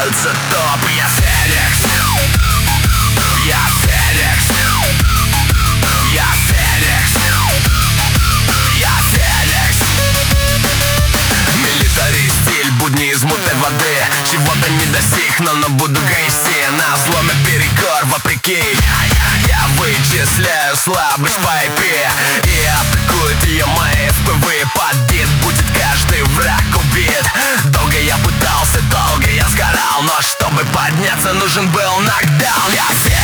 The top. Я Феникс. Я Феникс. Я Феникс. Я Феникс. Милитари стиль, будни из мутной воды. Чего-то не достиг, но буду грести. На взломе перекор вопреки. Я вычисляю слабость по IP и атакуют ее мои FPV. Под бит будет каждый враг убит. Долго я пытался, долго я сгорал, но чтобы подняться, нужен был нокдаун. Я